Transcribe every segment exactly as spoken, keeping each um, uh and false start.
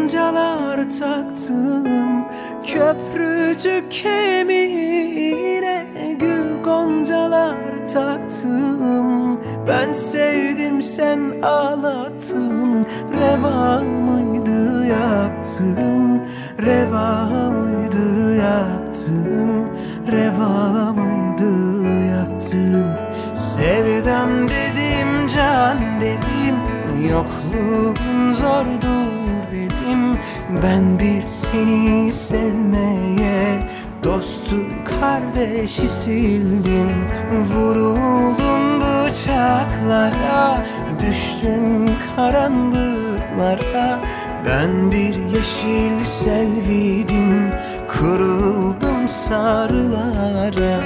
goncalar taktım köprücük kemiğine, gül goncalar taktım. Ben sevdim sen ağlattın, reva mıydı yaptın, reva mıydı yaptın, reva mıydı yaptın. Sevdam dedim, can dedim, yokluğun zordur dedim. Ben bir seni sevmeye, dostu kardeşi sildim. Vuruldum bıçaklara, düştüm karanlıklara. Ben bir yeşil selviydim, kırıldım sarılara.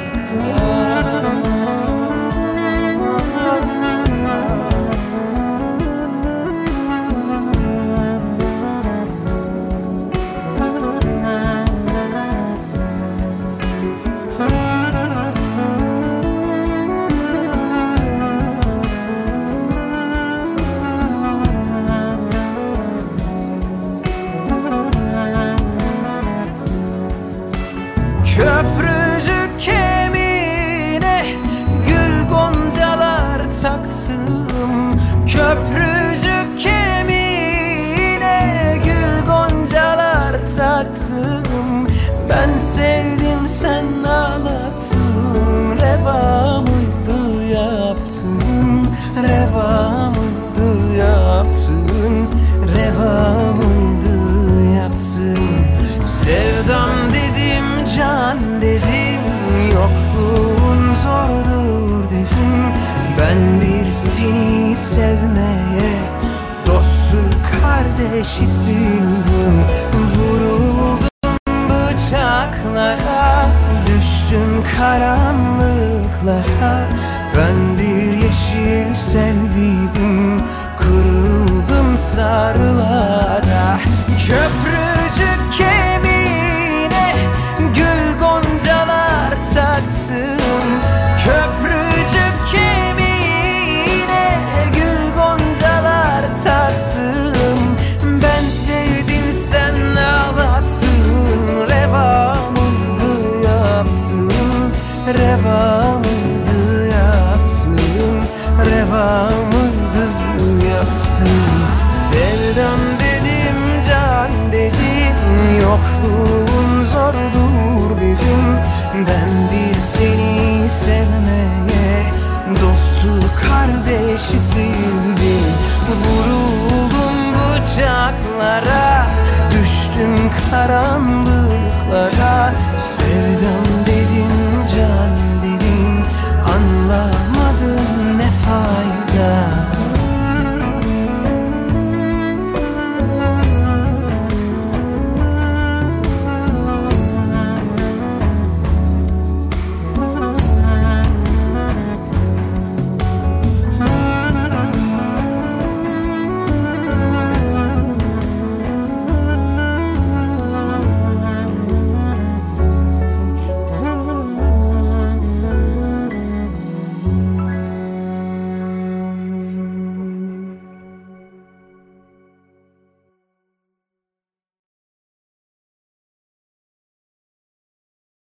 Köprücük kemiğine gül goncalar taktım. Köprücük kemiğine gül goncalar taktım. Ben sevdim sen ağlattın, reva mıydı yaptın, reva mıydı yaptın, reva mıydı yaptın. Sevdam dedim, can dedim, yokluğun zordur dedim. Ben bir seni sevmeye, dostu kardeşi sildim. Vuruldum bıçaklara, düştüm karanlıklara. Ben bir yeşil selviydim, kırıldım sarılara. Köprücük kemiğine gül goncalar taktım. Köprücük kemiğine gül goncalar taktım. Ben sevdim sen ağlattın, reva mıydı yaptın, reva mıydı yaptın, reva mıydı yaptın. Sevdam dedim, can dedim, yokluğun zordur dedim. Ben bir seni sevmeye, dostu kardeşi sildim. Vuruldum bıçaklara, düştüm karanlığa.